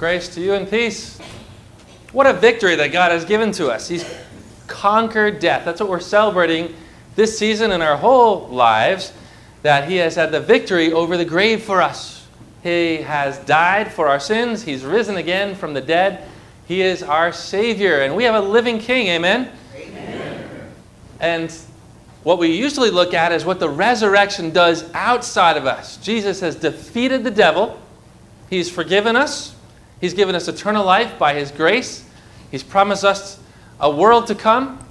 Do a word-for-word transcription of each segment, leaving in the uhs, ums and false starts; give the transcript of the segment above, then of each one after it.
Grace to you and peace. What a victory that God has given to us. He's conquered death. That's what we're celebrating this season in our whole lives, that He has had the victory over the grave for us. He has died for our sins. He's risen again from the dead. He is our Savior, and we have a living King. Amen? Amen. And what we usually look at is what the resurrection does outside of us. Jesus has defeated the devil. He's forgiven us. He's given us eternal life by His grace. He's promised us a world to come.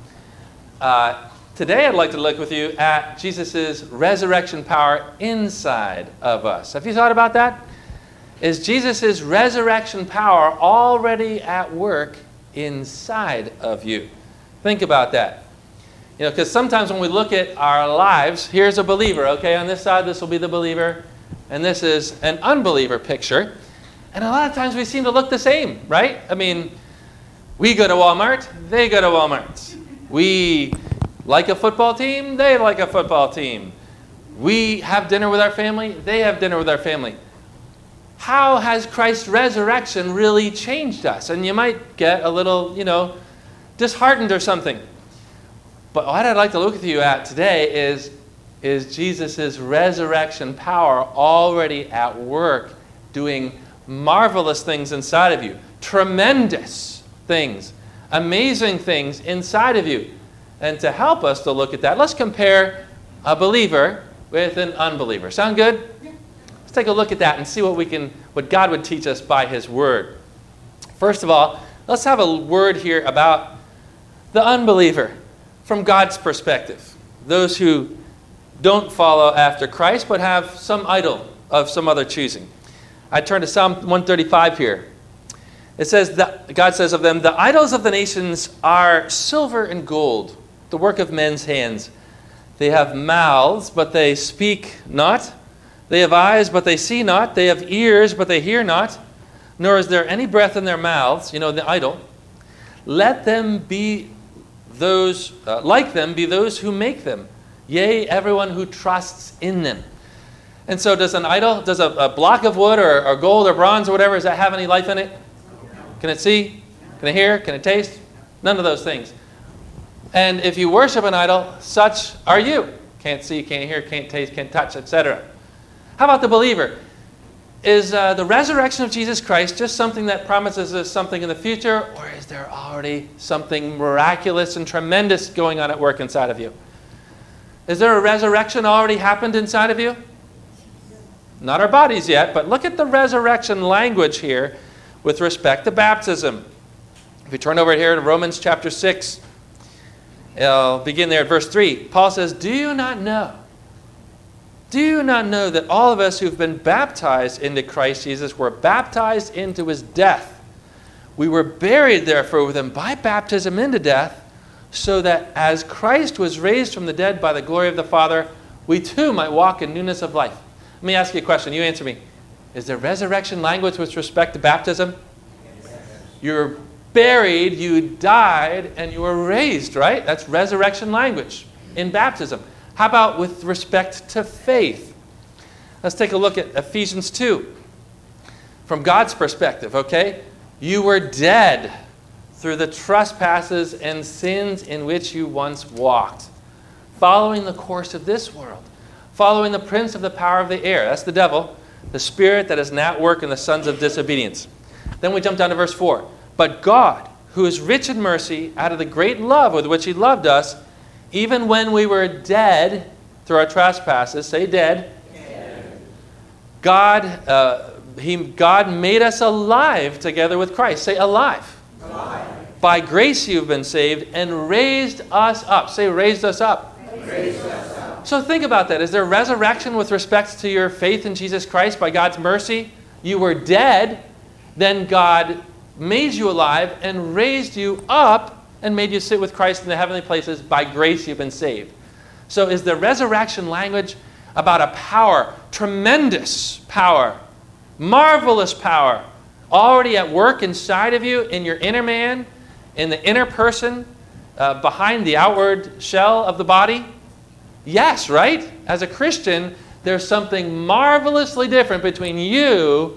Uh, today I'd like to look with you at Jesus' resurrection power inside of us. Have you thought about that? Is Jesus' resurrection power already at work inside of you? Think about that. You know, because sometimes when we look at our lives, here's a believer, okay? On this side, this will be the believer, and this is an unbeliever picture. And a lot of times we seem to look the same, right? I mean, we go to Walmart, they go to Walmart. We like a football team, they like a football team. We have dinner with our family, they have dinner with our family. How has Christ's resurrection really changed us? And you might get a little, you know, disheartened or something. But what I'd like to look with you at today is, is Jesus' resurrection power already at work doing marvelous things inside of you. Tremendous things. Amazing things inside of you. And to help us to look at that, let's compare a believer with an unbeliever. Sound good? Let's take a look at that and see what we can, what God would teach us by His Word. First of all, let's have a word here about the unbeliever from God's perspective. Those who don't follow after Christ but have some idol of some other choosing. I turn to Psalm one thirty-five here. It says, that God says of them, "The idols of the nations are silver and gold, the work of men's hands. They have mouths, but they speak not. They have eyes, but they see not. They have ears, but they hear not. Nor is there any breath in their mouths," you know, the idol. "Let them be those, uh, like them, be those who make them. Yea, everyone who trusts in them." And so does an idol, does a, a block of wood or, or gold or bronze or whatever, does that have any life in it? Can it see? Can it hear? Can it taste? None of those things. And if you worship an idol, such are you. Can't see, can't hear, can't taste, can't touch, et cetera. How about the believer? Is uh, the resurrection of Jesus Christ just something that promises us something in the future, or is there already something miraculous and tremendous going on at work inside of you? Is there a resurrection already happened inside of you? Not our bodies yet, but look at the resurrection language here with respect to baptism. If you turn over here to Romans chapter six, I'll begin there at verse three. Paul says, "Do you not know? Do you not know that all of us who've been baptized into Christ Jesus were baptized into His death? We were buried, therefore, with Him by baptism into death, so that as Christ was raised from the dead by the glory of the Father, we too might walk in newness of life." Let me ask you a question. You answer me. Is there resurrection language with respect to baptism? Yes. You were buried, you died, and you were raised, right? That's resurrection language in baptism. How about with respect to faith? Let's take a look at Ephesians two. From God's perspective, okay? You were dead through the trespasses and sins in which you once walked, following the course of this world, following the prince of the power of the air. That's the devil, the spirit that is now at work in the sons of disobedience. Then we jump down to verse four. "But God, who is rich in mercy, out of the great love with which He loved us, even when we were dead through our trespasses," say dead, dead. God, uh, he, God made us alive together with Christ. Say alive. Alive. "By grace you've been saved, and raised us up." Say raised us up. Raised us up. So think about that. Is there resurrection with respect to your faith in Jesus Christ by God's mercy? You were dead, then God made you alive and raised you up and made you sit with Christ in the heavenly places. By grace you've been saved. So is the resurrection language about a power, tremendous power, marvelous power, already at work inside of you, in your inner man, in the inner person, uh, behind the outward shell of the body? Yes, right? As a Christian, there's something marvelously different between you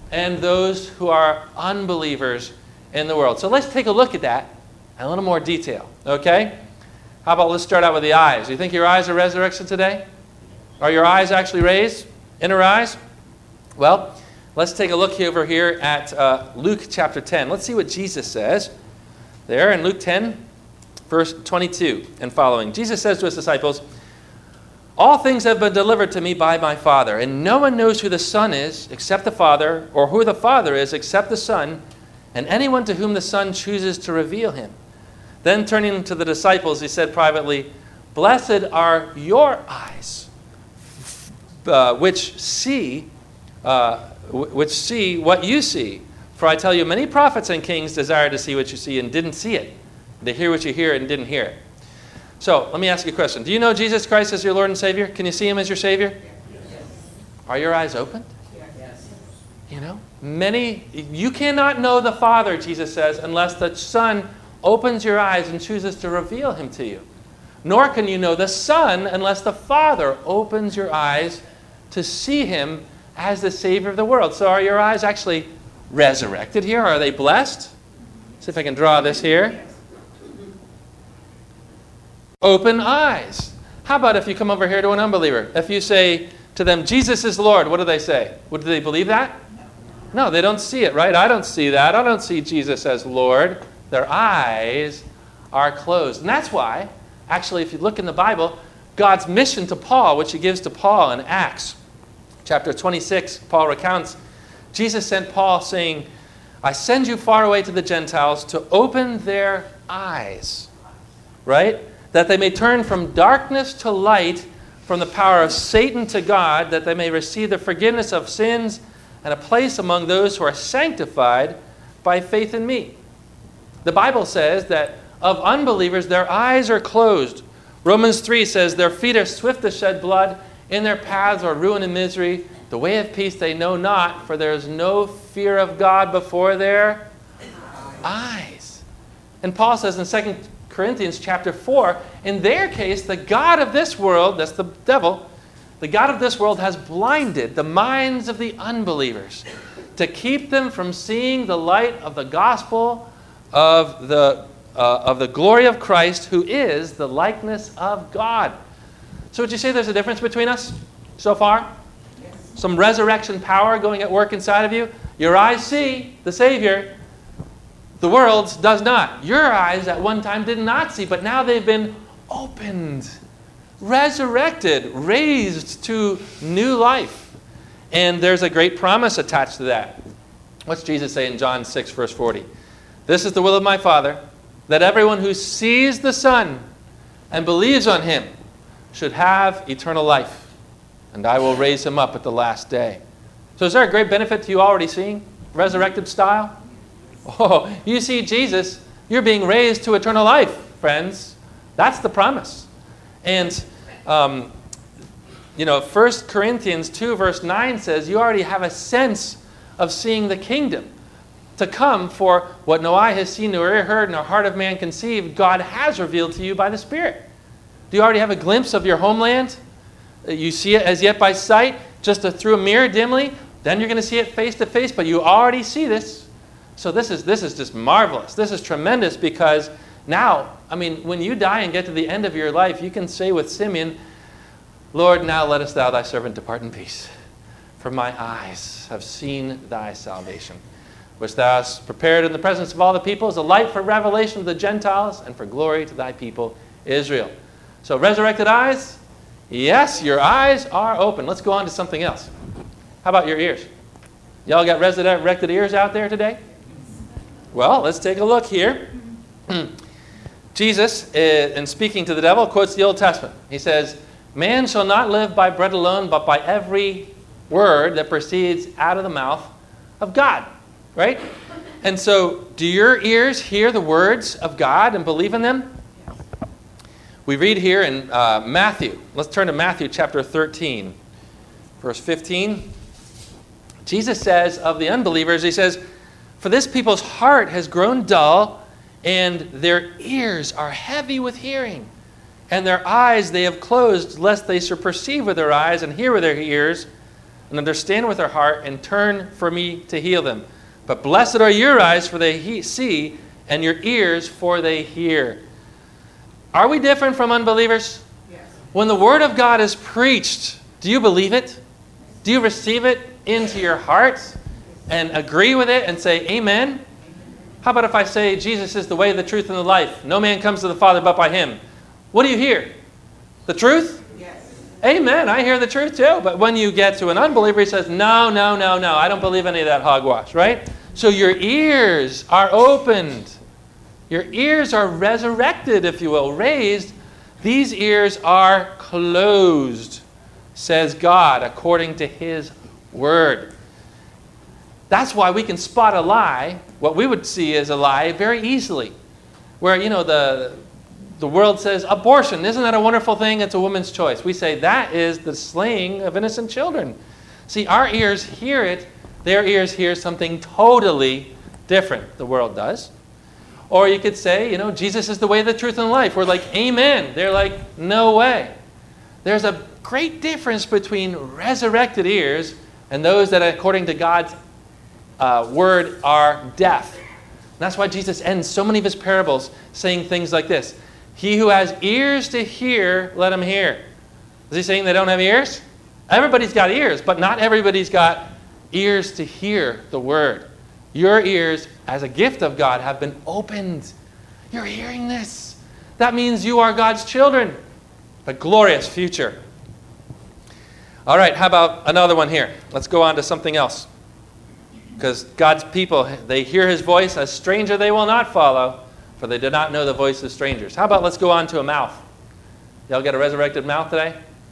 and those who are unbelievers in the world. So let's take a look at that in a little more detail, okay? How about let's start out with the eyes. You think your eyes are resurrection today? Are your eyes actually raised? Inner eyes? Well, let's take a look over here at uh, Luke chapter ten. Let's see what Jesus says there in Luke ten, verse twenty-two and following. Jesus says to his disciples, "All things have been delivered to me by my Father, and no one knows who the Son is except the Father, or who the Father is except the Son, and anyone to whom the Son chooses to reveal him." Then turning to the disciples, he said privately, "Blessed are your eyes, uh, which see, uh, w- which see what you see. For I tell you, many prophets and kings desired to see what you see and didn't see it. They hear what you hear and didn't hear it." So let me ask you a question. Do you know Jesus Christ as your Lord and Savior? Can you see him as your Savior? Yes. Are your eyes open? Yes. You know, many, you cannot know the Father, Jesus says, unless the Son opens your eyes and chooses to reveal him to you. Nor can you know the Son unless the Father opens your eyes to see him as the Savior of the world. So are your eyes actually resurrected here? Are they blessed? See if I can draw this here. Open eyes. How about if you come over here to an unbeliever? If you say to them, "Jesus is Lord," what do they say? Would they believe that? No, they don't see it, right? I don't see that. I don't see Jesus as Lord. Their eyes are closed. And that's why, actually, if you look in the Bible, God's mission to Paul, which he gives to Paul in Acts chapter twenty-six, Paul recounts, Jesus sent Paul saying, "I send you far away to the Gentiles to open their eyes," right? "That they may turn from darkness to light, from the power of Satan to God, that they may receive the forgiveness of sins and a place among those who are sanctified by faith in me." The Bible says that of unbelievers, their eyes are closed. Romans three says, "Their feet are swift to shed blood. In their paths are ruin and misery. The way of peace they know not, for there is no fear of God before their eyes." And Paul says in Second Corinthians chapter four, in their case, the God of this world, that's the devil, the God of this world has blinded the minds of the unbelievers to keep them from seeing the light of the gospel of the, uh, of the glory of Christ, who is the likeness of God. So would you say there's a difference between us so far? Yes. Some resurrection power going at work inside of you? Your eyes see the Savior. The world's does not. Your eyes at one time did not see, but now they've been opened, resurrected, raised to new life. And there's a great promise attached to that. What's Jesus say in John six, verse forty? "This is the will of my Father, that everyone who sees the Son and believes on him should have eternal life, and I will raise him up at the last day." So is there a great benefit to you already seeing? Resurrected style? Oh, you see Jesus, you're being raised to eternal life, friends. That's the promise. And, um, you know, First Corinthians two, verse nine says you already have a sense of seeing the kingdom to come, for what no eye has seen, nor ear heard, nor heart of man conceived, God has revealed to you by the Spirit. Do you already have a glimpse of your homeland? You see it as yet by sight, just a, through a mirror dimly. Then you're going to see it face to face, but you already see this. So this is this is just marvelous. This is tremendous, because now, I mean, when you die and get to the end of your life, you can say with Simeon, "Lord, now lettest thou thy servant depart in peace. For my eyes have seen thy salvation, which thou hast prepared in the presence of all the people, as a light for revelation of the Gentiles, and for glory to thy people Israel." So resurrected eyes? Yes, your eyes are open. Let's go on to something else. How about your ears? Y'all got resurrected ears out there today? Well, let's take a look here. Jesus, in speaking to the devil, quotes the Old Testament. He says, "Man shall not live by bread alone, but by every word that proceeds out of the mouth of God." Right? And so, do your ears hear the words of God and believe in them? We read here in uh, Matthew. Let's turn to Matthew chapter thirteen, verse fifteen. Jesus says of the unbelievers, he says, "For this people's heart has grown dull, and their ears are heavy with hearing, and their eyes they have closed, lest they should perceive with their eyes and hear with their ears, and understand with their heart and turn for me to heal them. But blessed are your eyes, for they he- see, and your ears, for they hear. Are we different from unbelievers? Yes. When the Word of God is preached, do you believe it? Do you receive it into your heart and agree with it and say, amen? How about if I say, Jesus is the way, the truth, and the life. No man comes to the Father but by him. What do you hear? The truth? Yes. Amen. I hear the truth too. But when you get to an unbeliever, he says, no, no, no, no. I don't believe any of that hogwash, right? So your ears are opened. Your ears are resurrected, if you will, raised. These ears are closed, says God, according to his word. That's why we can spot a lie, what we would see as a lie, very easily. Where, you know, the, the world says, abortion, isn't that a wonderful thing? It's a woman's choice. We say, that is the slaying of innocent children. See, our ears hear it. Their ears hear something totally different. The world does. Or you could say, you know, Jesus is the way, the truth, and the life. We're like, amen. They're like, no way. There's a great difference between resurrected ears and those that, according to God's uh, word, are deaf. And that's why Jesus ends so many of his parables saying things like this. He who has ears to hear, let him hear. Is he saying they don't have ears? Everybody's got ears, but not everybody's got ears to hear the word. Your ears, as a gift of God, have been opened. You're hearing this. That means you are God's children. A glorious future. All right, how about another one here? Let's go on to something else. Because God's people, they hear his voice. A stranger they will not follow, for they do not know the voice of strangers. How about let's go on to a mouth? Y'all got a resurrected mouth today?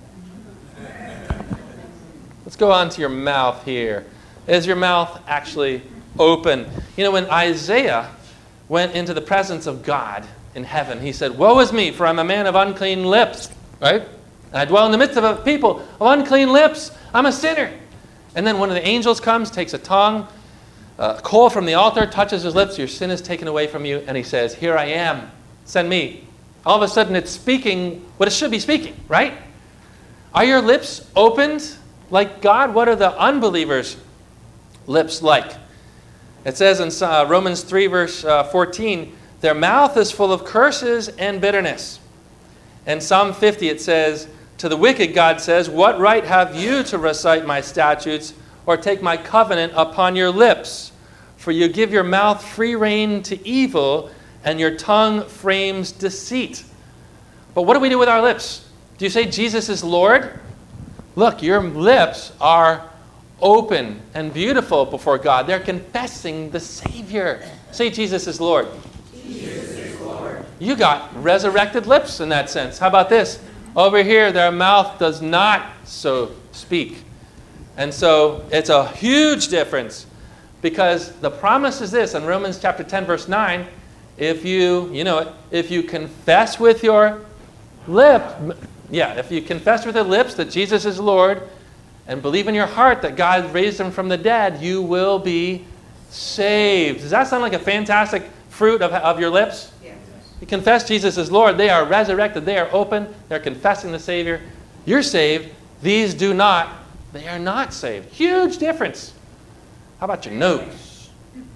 Let's go on to your mouth here. Is your mouth actually open? You know, when Isaiah went into the presence of God in heaven, he said, woe is me, for I'm a man of unclean lips. Right? And I dwell in the midst of a people of unclean lips. I'm a sinner. And then one of the angels comes, takes a tongue, a coal from the altar, touches his lips. Your sin is taken away from you. And he says, here I am. Send me. All of a sudden it's speaking what it should be speaking. Right? Are your lips opened like God? What are the unbelievers' lips like? It says in uh, Romans three, verse uh, fourteen, their mouth is full of curses and bitterness. In Psalm fifty, it says, to the wicked, God says, what right have you to recite my statutes or take my covenant upon your lips? For you give your mouth free rein to evil, and your tongue frames deceit. But what do we do with our lips? Do you say Jesus is Lord? Look, your lips are open and beautiful before God. They're confessing the Savior. Say Jesus is Lord. Jesus is Lord. You got resurrected lips in that sense. How about this? Over here, their mouth does not so speak. And so it's a huge difference, because the promise is this in Romans chapter ten, verse nine, if you, you know it, if you confess with your lip, yeah, if you confess with your lips that Jesus is Lord and believe in your heart that God raised him from the dead, you will be saved. Does that sound like a fantastic fruit of, of your lips? Yes. You confess Jesus is Lord. They are resurrected. They are open. They're confessing the Savior. You're saved. These do not. They are not saved. Huge difference. How about your nose?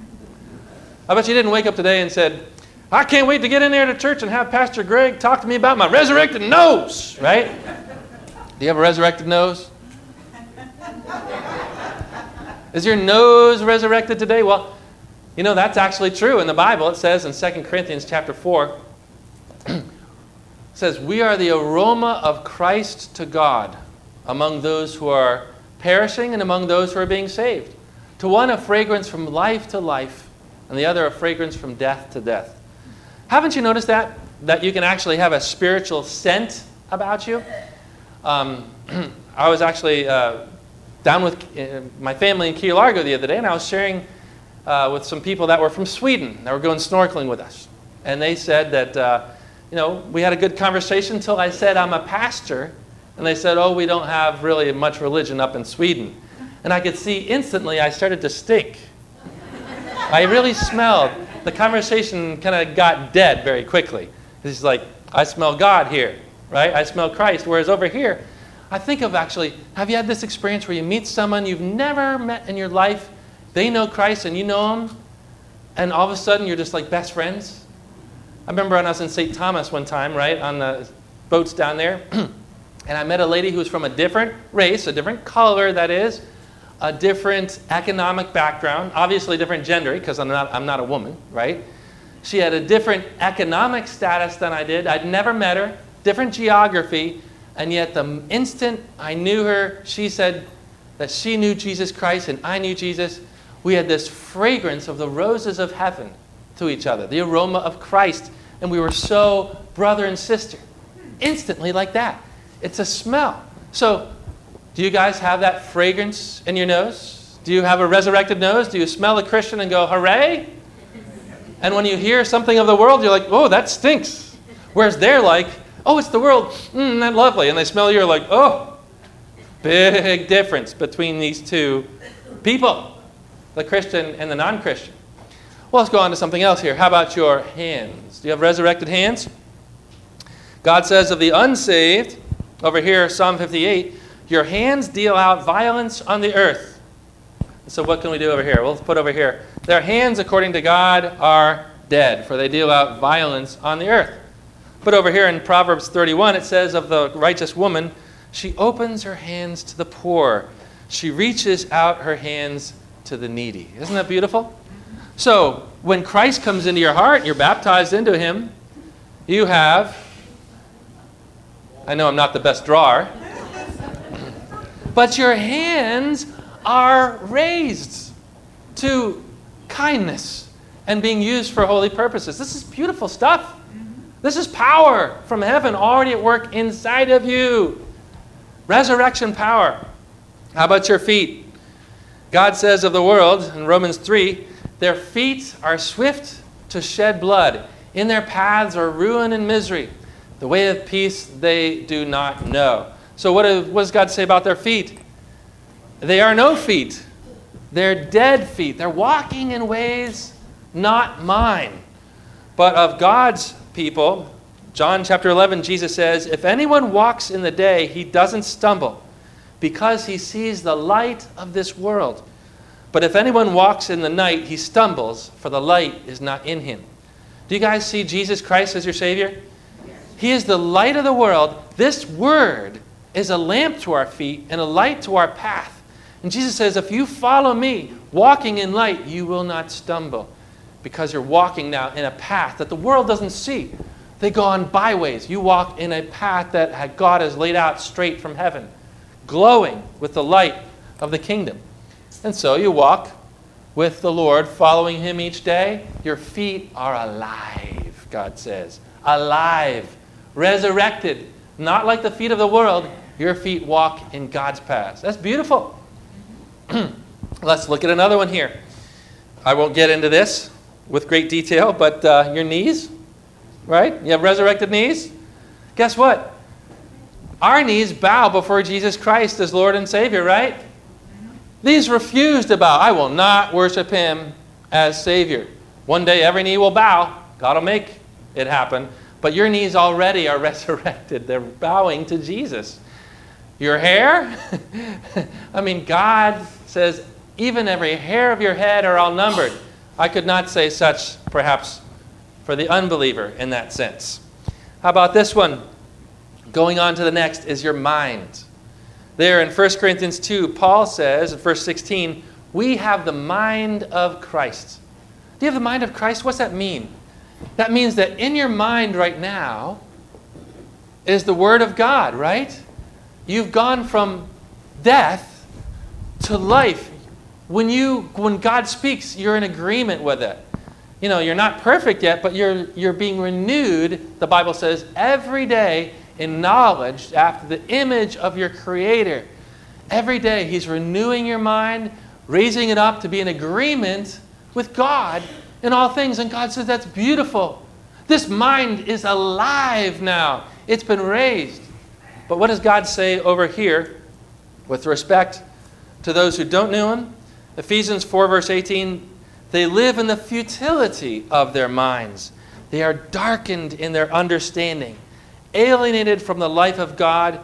I bet you didn't wake up today and said, I can't wait to get in there to church and have Pastor Greg talk to me about my resurrected nose, right? Do you have a resurrected nose? Is your nose resurrected today? Well, you know, that's actually true in the Bible. It says in Second Corinthians chapter four, it says, we are the aroma of Christ to God among those who are perishing and among those who are being saved. To one a fragrance from life to life, and the other a fragrance from death to death. Haven't you noticed that? That you can actually have a spiritual scent about you? Um, I was actually uh, down with uh, my family in Key Largo the other day, and I was sharing uh, with some people that were from Sweden that were going snorkeling with us. And they said that, uh, you know, we had a good conversation until I said I'm a pastor. And they said, oh, we don't have really much religion up in Sweden. And I could see instantly I started to stink. I really smelled. The conversation kind of got dead very quickly. It's like, I smell God here, right? I smell Christ. Whereas over here, I think of actually, have you had this experience where you meet someone you've never met in your life, they know Christ and you know them, and all of a sudden you're just like best friends? I remember when I was in Saint Thomas one time, right, on the boats down there, and I met a lady who was from a different race, a different color, that is, a different economic background, obviously different gender, because I'm not, I'm not a woman, right? She had a different economic status than I did. I'd never met her, different geography, and yet the instant I knew her, she said that she knew Jesus Christ and I knew Jesus. We had this fragrance of the roses of heaven to each other, the aroma of Christ, and we were so brother and sister, instantly like that. It's a smell. So, do you guys have that fragrance in your nose? Do you have a resurrected nose? Do you smell a Christian and go, hooray? And when you hear something of the world, you're like, oh, that stinks. Whereas they're like, oh, it's the world. Mmm, that's lovely. And they smell you, you're like, oh, big difference between these two people, the Christian and the non-Christian. Well, let's go on to something else here. How about your hands? Do you have resurrected hands? God says of the unsaved, over here, Psalm fifty-eight, your hands deal out violence on the earth. So what can we do over here? We'll put over here. Their hands, according to God, are dead, for they deal out violence on the earth. But over here in Proverbs thirty-one, it says of the righteous woman, she opens her hands to the poor. She reaches out her hands to the needy. Isn't that beautiful? So when Christ comes into your heart, you're baptized into him, you have, I know I'm not the best drawer, but your hands are raised to kindness and being used for holy purposes. This is beautiful stuff. This is power from heaven already at work inside of you. Resurrection power. How about your feet? God says of the world in Romans three, their feet are swift to shed blood. In their paths are ruin and misery. The way of peace they do not know. So what does God say about their feet? They are no feet. They're dead feet. They're walking in ways not mine, but of God's people. John chapter eleven, Jesus says, if anyone walks in the day, he doesn't stumble because he sees the light of this world. But if anyone walks in the night, he stumbles, for the light is not in him. Do you guys see Jesus Christ as your Savior? He is the light of the world. This word is a lamp to our feet and a light to our path. And Jesus says, if you follow me, walking in light, you will not stumble. Because you're walking now in a path that the world doesn't see. They go on byways. You walk in a path that God has laid out straight from heaven, glowing with the light of the kingdom. And so you walk with the Lord, following him each day. Your feet are alive, God says. Alive. Resurrected. Not like the feet of the world. Your feet walk in God's paths. That's beautiful. Let's look at another one here. I won't get into this with great detail, but uh, your knees, right? You have resurrected knees. Guess what? Our knees bow before Jesus Christ as Lord and Savior, right? These refuse to bow. I will not worship him as Savior. One day every knee will bow. God will make it happen. But your knees already are resurrected. They're bowing to Jesus. Your hair? I mean, God says, even every hair of your head are all numbered. I could not say such, perhaps, for the unbeliever in that sense. How about this one? Going on to the next is your mind. There in First Corinthians two, Paul says in verse sixteen, we have the mind of Christ. Do you have the mind of Christ? What's that mean? That means that in your mind right now is the Word of God, right? You've gone from death to life. When you, when God speaks, you're in agreement with it. You know, you're not perfect yet, but you're you're being renewed, the Bible says, every day in knowledge after the image of your Creator. Every day he's renewing your mind, raising it up to be in agreement with God in all things. And God says, that's beautiful. This mind is alive now. It's been raised. But what does God say over here with respect to those who don't know him? Ephesians four verse eighteen, they live in the futility of their minds. They are darkened in their understanding, alienated from the life of God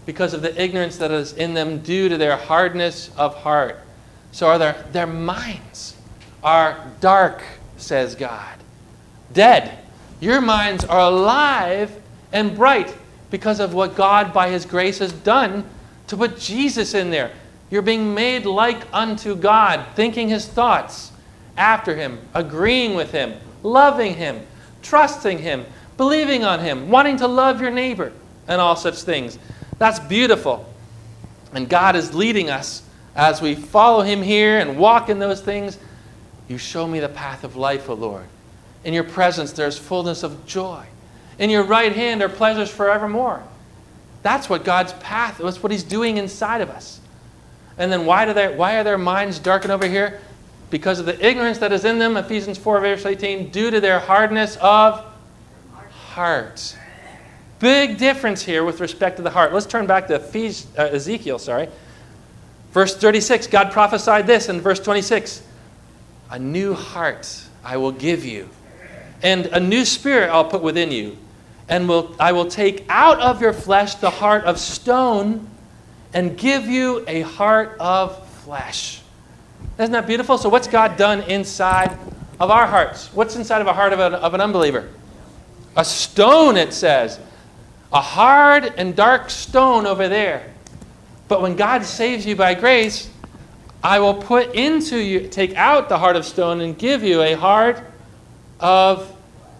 because of the ignorance that is in them due to their hardness of heart. So are their, their minds are dark, says God. Dead. Your minds are alive and bright because of what God by His grace has done to put Jesus in there. You're being made like unto God, thinking His thoughts after Him, agreeing with Him, loving Him, trusting Him, believing on Him, wanting to love your neighbor, and all such things. That's beautiful. And God is leading us as we follow Him here and walk in those things. You show me the path of life, O Lord. In your presence there is fullness of joy. In your right hand are pleasures forevermore. That's what God's path, that's what He's doing inside of us. And then why do they, why are their minds darkened over here? Because of the ignorance that is in them, Ephesians four, verse eighteen, due to their hardness of heart. Big difference here with respect to the heart. Let's turn back to Ephes- uh, Ezekiel, sorry. Verse thirty-six, God prophesied this in verse twenty-six. A new heart I will give you, and a new spirit I'll put within you. And will, I will take out of your flesh the heart of stone and give you a heart of flesh. Isn't that beautiful? So what's God done inside of our hearts? What's inside of a heart of an, of an unbeliever? A stone, it says. A hard and dark stone over there. But when God saves you by grace, I will put into you, take out the heart of stone and give you a heart of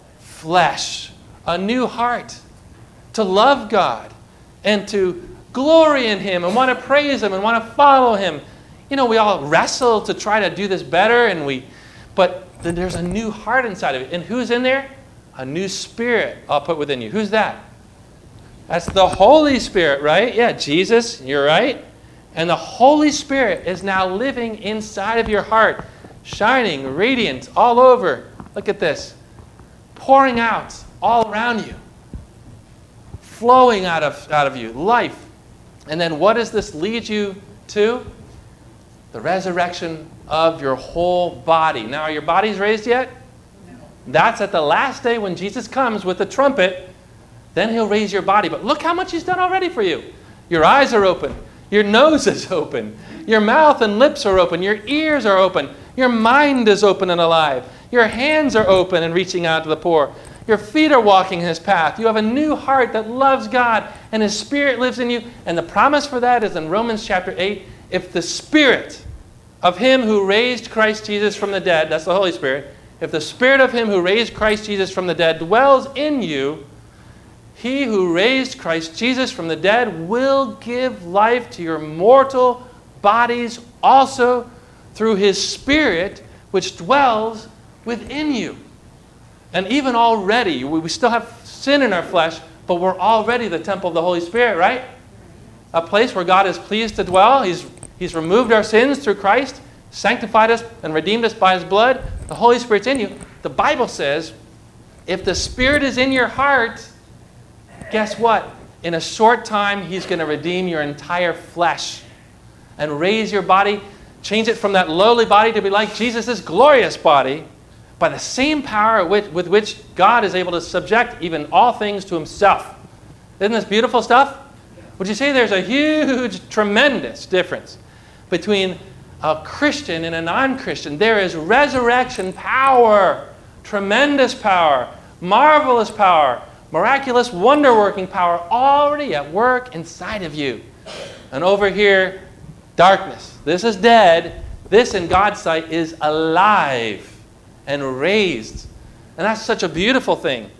flesh. A new heart. To love God and to glory in Him and want to praise Him and want to follow Him. You know, we all wrestle to try to do this better, and we, but then there's a new heart inside of it. And who's in there? A new spirit I'll put within you. Who's that? That's the Holy Spirit, right? Yeah, Jesus, you're right. And the Holy Spirit is now living inside of your heart, shining, radiant, all over. Look at this. Pouring out all around you. Flowing out of, out of you. Life. And then what does this lead you to? The resurrection of your whole body. Now, are your bodies raised yet? No. That's at the last day when Jesus comes with the trumpet. Then He'll raise your body. But look how much He's done already for you. Your eyes are open. Your nose is open. Your mouth and lips are open. Your ears are open. Your mind is open and alive. Your hands are open and reaching out to the poor. Your feet are walking His path. You have a new heart that loves God, and His Spirit lives in you. And the promise for that is in Romans chapter eight. If the Spirit of Him who raised Christ Jesus from the dead, that's the Holy Spirit, if the Spirit of Him who raised Christ Jesus from the dead dwells in you, He who raised Christ Jesus from the dead will give life to your mortal bodies also through His Spirit which dwells within you. And even already, we still have sin in our flesh, but we're already the temple of the Holy Spirit, right? A place where God is pleased to dwell. He's, he's removed our sins through Christ, sanctified us, and redeemed us by His blood. The Holy Spirit's in you. The Bible says, if the Spirit is in your heart, guess what? In a short time, He's going to redeem your entire flesh and raise your body, change it from that lowly body to be like Jesus' glorious body by the same power with, with which God is able to subject even all things to Himself. Isn't this beautiful stuff? Would you say there's a huge, tremendous difference between a Christian and a non-Christian? There is resurrection power, tremendous power, marvelous power, miraculous, wonder-working power already at work inside of you. And over here, darkness. This is dead. This, in God's sight, is alive and raised. And that's such a beautiful thing.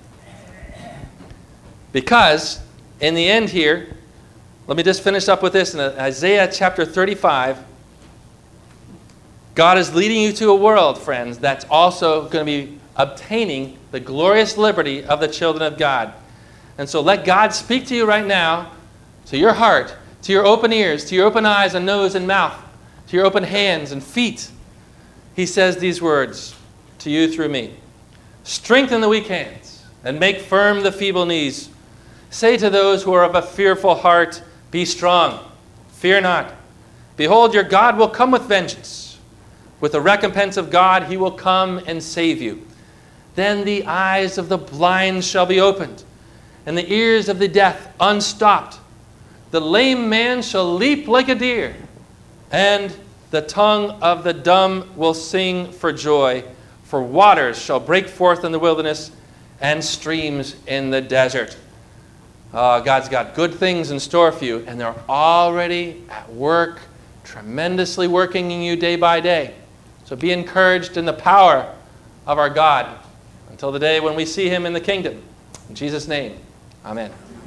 Because, in the end here, let me just finish up with this. In Isaiah chapter thirty-five, God is leading you to a world, friends, that's also going to be obtaining the glorious liberty of the children of God. And so let God speak to you right now, to your heart, to your open ears, to your open eyes and nose and mouth, to your open hands and feet. He says these words to you through me. Strengthen the weak hands and make firm the feeble knees. Say to those who are of a fearful heart, be strong, fear not. Behold, your God will come with vengeance. With the recompense of God, He will come and save you. Then the eyes of the blind shall be opened, and the ears of the deaf unstopped. The lame man shall leap like a deer, and the tongue of the dumb will sing for joy. For waters shall break forth in the wilderness, and streams in the desert. Uh, God's got good things in store for you, and they're already at work, tremendously working in you day by day. So be encouraged in the power of our God until the day when we see him in the kingdom. In Jesus' name, amen.